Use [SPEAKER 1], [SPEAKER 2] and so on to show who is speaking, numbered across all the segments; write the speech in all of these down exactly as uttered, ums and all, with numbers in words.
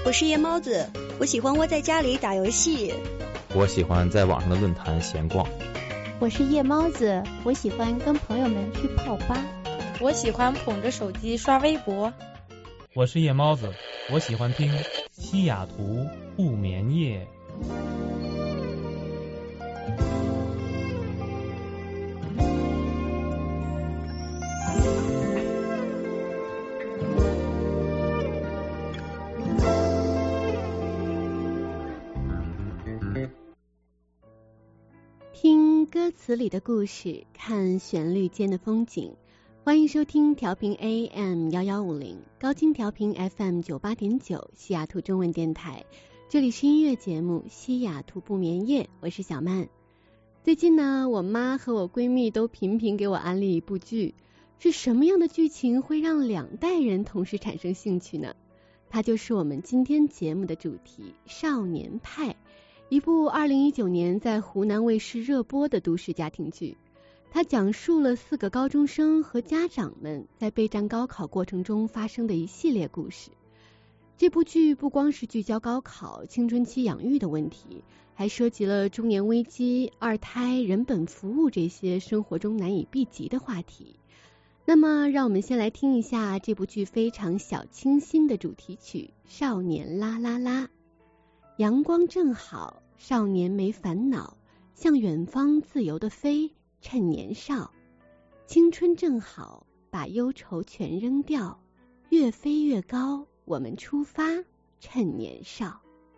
[SPEAKER 1] 我是夜猫子，我喜欢窝在家里打游戏。
[SPEAKER 2] 我喜欢在网上的论坛闲逛。
[SPEAKER 3] 我是夜猫子，我喜欢跟朋友们去泡吧。
[SPEAKER 4] 我喜欢捧着手机刷微博。
[SPEAKER 5] 我是夜猫子，我喜欢听西雅图不眠夜。
[SPEAKER 3] 听歌词里的故事，看旋律间的风景。欢迎收听调频 A M 一一五零，高清调频 F M 九八点九，西雅图中文电台。这里是音乐节目西雅图不眠夜，我是小曼。最近呢，我妈和我闺蜜都频频给我安利一部剧，是什么样的剧情会让两代人同时产生兴趣呢？它就是我们今天节目的主题《少年派》，一部二零一九年在湖南卫视热播的都市家庭剧。它讲述了四个高中生和家长们在备战高考过程中发生的一系列故事。这部剧不光是聚焦高考、青春期养育的问题，还涉及了中年危机、二胎、人本服务这些生活中难以避及的话题。那么让我们先来听一下这部剧非常小清新的主题曲《少年啦啦啦》。阳光正好，少年没烦恼，向远方自由地飞，趁年少。青春正好，把忧愁全扔掉，越飞越高，我们出发，趁年少。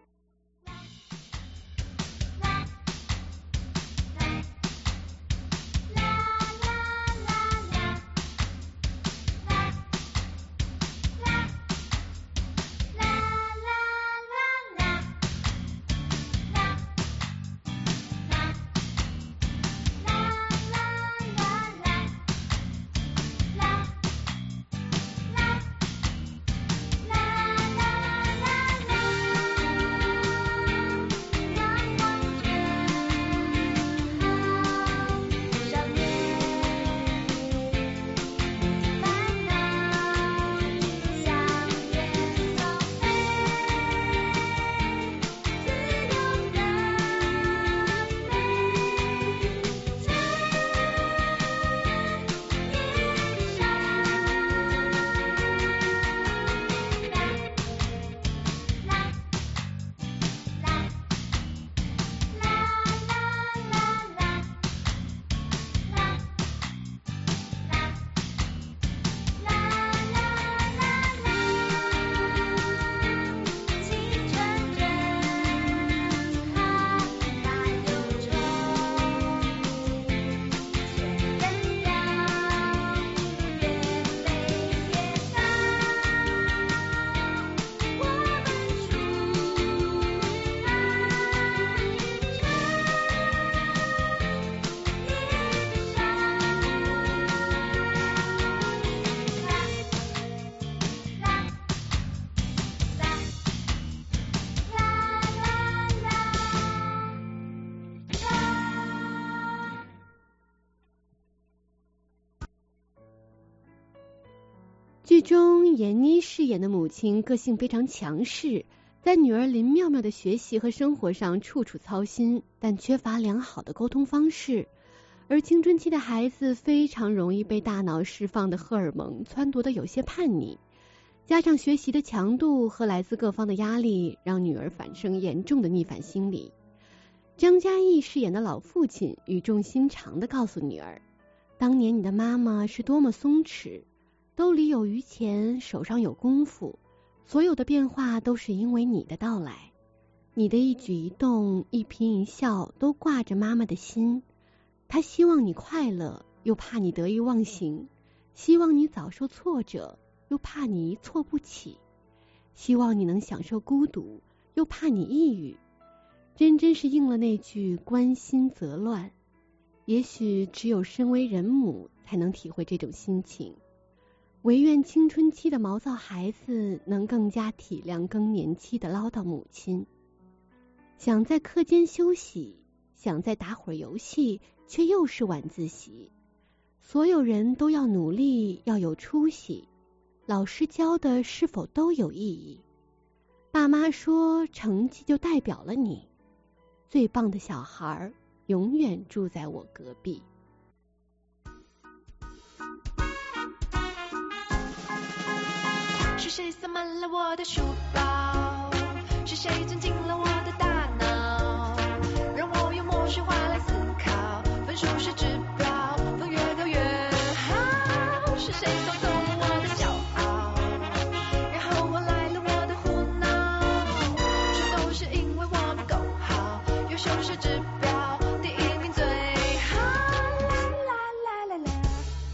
[SPEAKER 3] 剧中闫妮饰演的母亲个性非常强势，在女儿林妙妙的学习和生活上处处操心，但缺乏良好的沟通方式。而青春期的孩子非常容易被大脑释放的荷尔蒙撺掇的有些叛逆，加上学习的强度和来自各方的压力，让女儿产生严重的逆反心理。张嘉译饰演的老父亲语重心长地告诉女儿，当年你的妈妈是多么松弛，兜里有余钱，手上有功夫，所有的变化都是因为你的到来。你的一举一动，一颦一笑都挂着妈妈的心，她希望你快乐，又怕你得意忘形，希望你早受挫折，又怕你一挫不起，希望你能享受孤独，又怕你抑郁。真真是应了那句关心则乱。也许只有身为人母才能体会这种心情，唯愿青春期的毛躁孩子能更加体谅更年期的唠叨母亲。想在课间休息，想在打会儿游戏，却又是晚自习。所有人都要努力，要有出息，老师教的是否都有意义？ 爸妈说成绩就代表了你，最棒的小孩永远住在我隔壁。
[SPEAKER 6] 是谁塞满了我的书包？是谁钻进了我的大脑？让我用默许话来思考，分数是指标，分越高越好。是谁偷走了我的骄傲，然后换来了我的胡闹？说都是因为我不够好，优秀是指标，第一名最好。啦啦啦啦啦。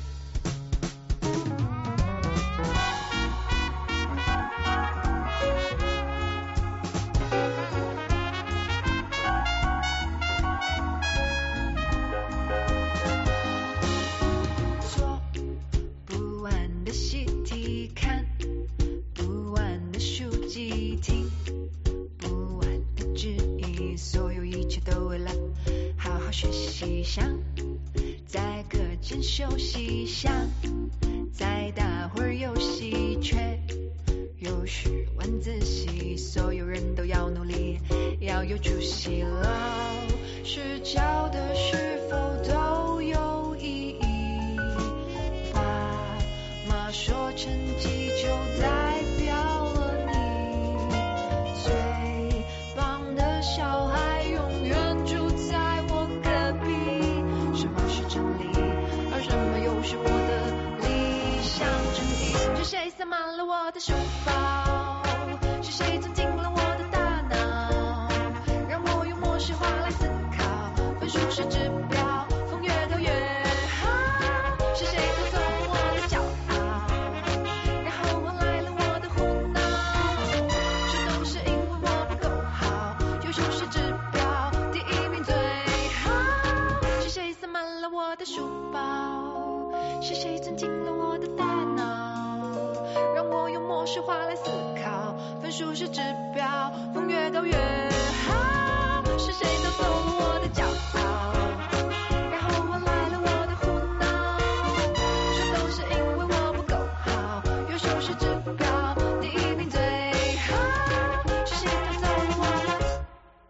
[SPEAKER 6] 想在课间休息，想再打会儿游戏，却又是晚自习。所有人都要努力，要有出息。老师教的是否都有意义？爸妈说成绩就代表了你，最棒的小孩永远住在我隔壁。什么是真理，而什么又是我的理想正义？是谁塞满了我的书包？是谁钻进了我的大脑？让我用模式化来思考，分数是指标，分越高越好。是谁偷走了我的骄傲，然后换来了我的胡闹？这都是因为我不够好，优秀是指标，第一名最好。是谁塞满了我的书包？是谁钻进了我的大脑？让我用模式化来思考，分数是指标，分越高越好。是谁偷走了我的骄傲，然后换来了我的胡闹？这都是因为我不够好，优秀是指标，第一名最好。是谁偷走了我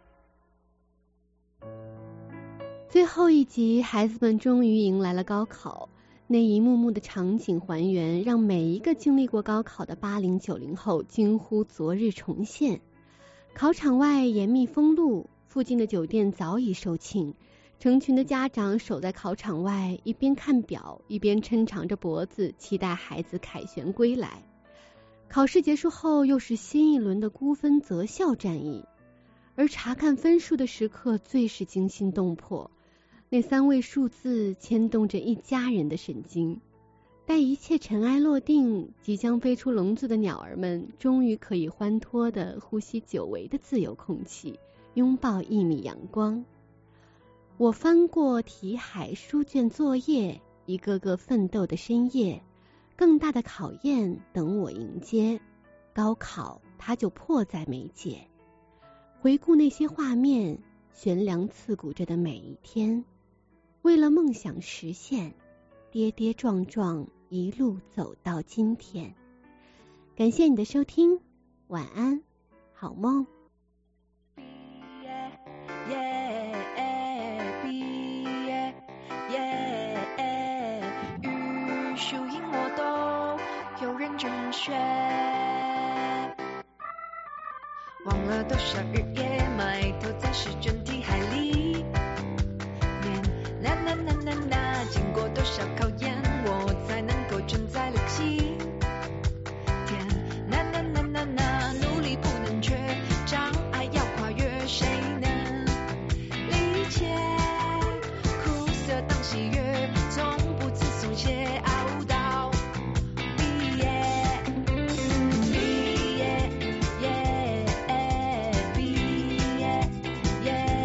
[SPEAKER 6] 的？
[SPEAKER 3] 最后一集，孩子们终于迎来了高考。那一幕幕的场景还原，让每一个经历过高考的八零九零后惊呼昨日重现。考场外严密封路，附近的酒店早已售罄，成群的家长守在考场外，一边看表，一边抻长着脖子，期待孩子凯旋归来。考试结束后，又是新一轮的估分择校战役，而查看分数的时刻最是惊心动魄。那三位数字牵动着一家人的神经。待一切尘埃落定，即将飞出笼子的鸟儿们终于可以欢脱地呼吸久违的自由空气，拥抱一米阳光。我翻过题海书卷作业，一个个奋斗的深夜，更大的考验等我迎接。高考它就迫在眉睫。回顾那些画面，悬梁刺股着的每一天，为了梦想实现，跌跌撞撞一路走到今天。感谢你的收听，晚安，好梦。
[SPEAKER 6] 毕业耶，毕业耶，语数英我都有认真学，忘了多少日夜埋头在试卷题海里。那那那那那，经过多少考验，我才能够承载了起天？那那那那那，努力不能缺，障碍要跨越，谁能理解？苦涩当喜悦，从不曾松懈，熬到毕业，毕业耶，毕业耶。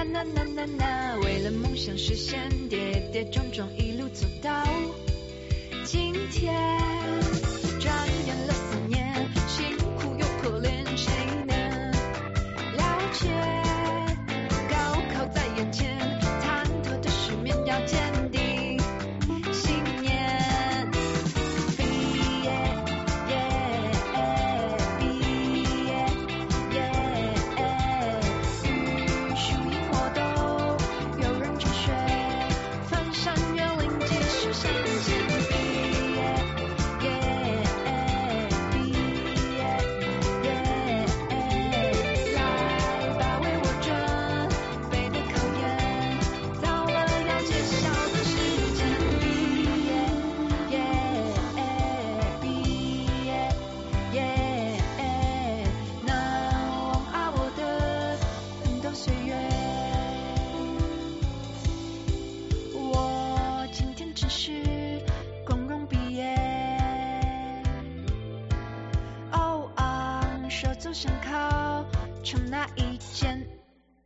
[SPEAKER 6] 呐呐呐呐，为了梦想实现，跌跌撞撞一路走到今天。转眼了三年，辛苦又可怜，谁能了解？高考在眼前，忐忑的失眠要坚定信念。毕业，耶，毕业，耶，雨输赢我都有人去学，翻山越岭继续向前。毕业，耶，毕业，耶，来吧，为我准备的考验，到了要揭晓的时间。毕业，耶，毕业，耶，难忘啊我的奋斗岁月。我今天只是光荣毕业，哦啊，说走想考城南